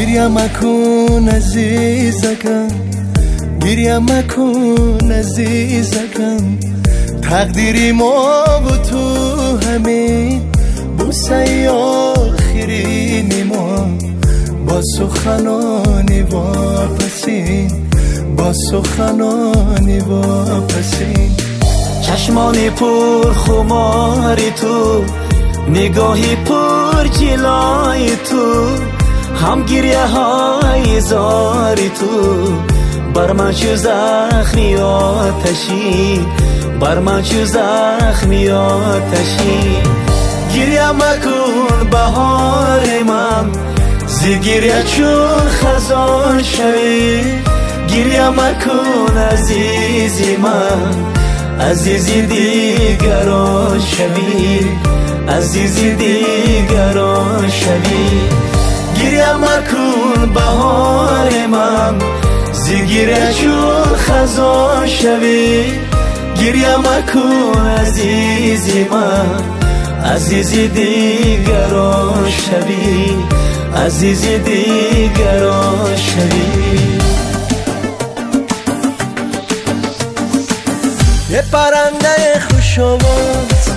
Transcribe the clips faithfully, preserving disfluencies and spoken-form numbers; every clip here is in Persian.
گریه مکن عزیزکم، گریه مکن عزیزکم، تقدیری ما و تو همین بوسه آخرین ما، با سخنانی واپسین، با سخنانی واپسین. چشمانی پر خماری تو، نگاهی پر جلای تو، هم گریه های زاری تو، بر من چو زخمی آتشی، بر من چو زخمی آتشی. گریه مکن بهار من، زی گریه چون خزان شوی، گریه مکن عزیزی من، عزیزی دیگران شوی، عزیزی دیگران شوی. گریه مکن بهار من، زی گریه چون خزان شوی، گریه مکن عزیزی من، عزیزی دیگران شوی، عزیزی دیگران شوی. یه پرنده خوش آواز،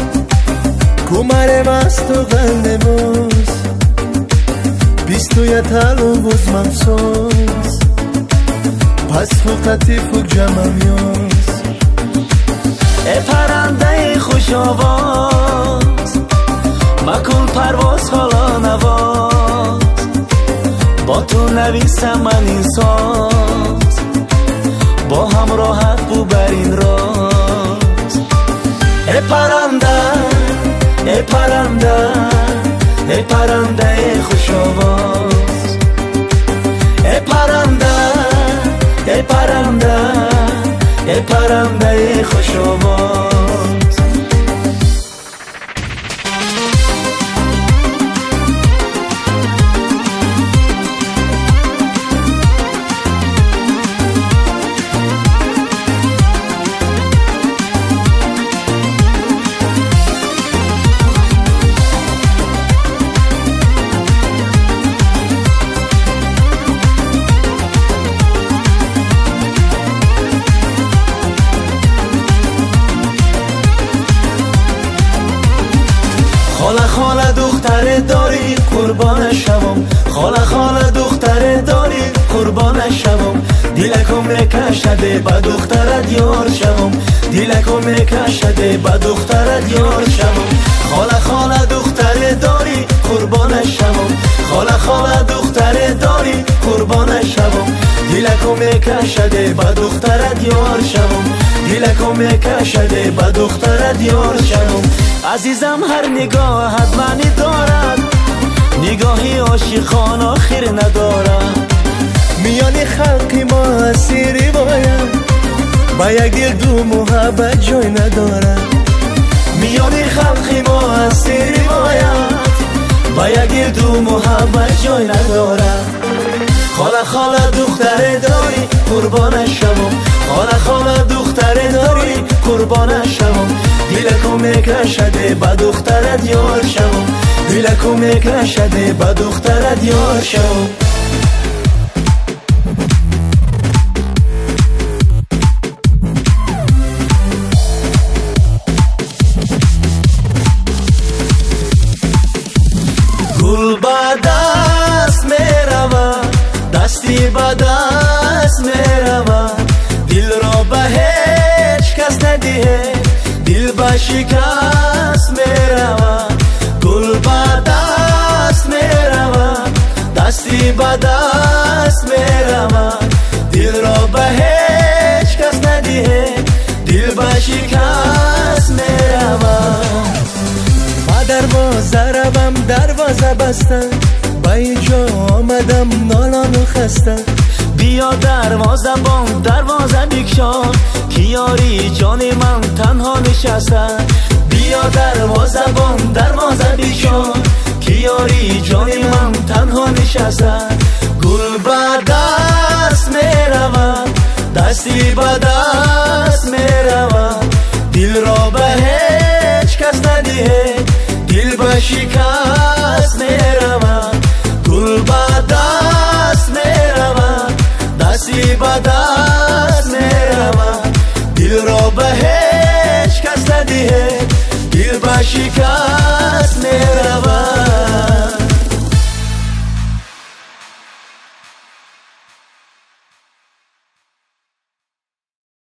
کمر مست و غنده باز، بیست و یه تلووز مفسوس، پس فوقتی فوق جمعم یاز. ای پرنده خوش آواز، مکن پرواز حالا نواز، با تو نویسم من این ساز، با هم راحت بو بر این راز. ای پرنده، ای پرنده، ای پرنده خوش آواز، ای پرنده، ای پرنده، ای پرنده خوش آواز. خاله خاله دختر داری قربان شوم، خاله خاله دختر داری قربان شوم، دیلکم میکشده با دخترت یار شوم، دیلکم میکشده با دخترت یار شوم. خاله خاله دختر داری قربان شوم، خاله خاله دختر داری قربان شوم، دیلکم میکشده با دخترت یار شوم، دیلکم میکشده با دخترت یار شوم. عزیزم هر نگاهت معنی دارد، نگاهی عاشقان آخر ندارد، میان خلقی ما اسیری باید، با یک دل دو محبت جای ندارد، میان خلقی ما اسیری باید، با یک دل دو محبت جای ندارد. خاله خاله دختر داری قربان شوم، خاله خاله دختر داری قربان شوم، دیلکو میکشده با دخترت یار شوم، دیلکو میکشده با دخترت یار شوم. گل با دست میرود، دستی با دست میرود، دل را به هیچ کس ندیه، دل با شکست میرود. گل با دست میرود، دستی با دست میرود، دل را به هیچ کس ندیه، دل با شکست میرود. با دروازه روم دروازه بستن، با اینجا آمدم نالان و خستن، بیا دروازه بام دروازه بکشان، کیاری جان من تنها نشستن، بیا دروازه بام دروازه بکشان، کیاری جان من تنها نشستن. گل با دست میرود، دستی با دست میرود، دل را به هیچ کس ندیه، دل به شکست میرود.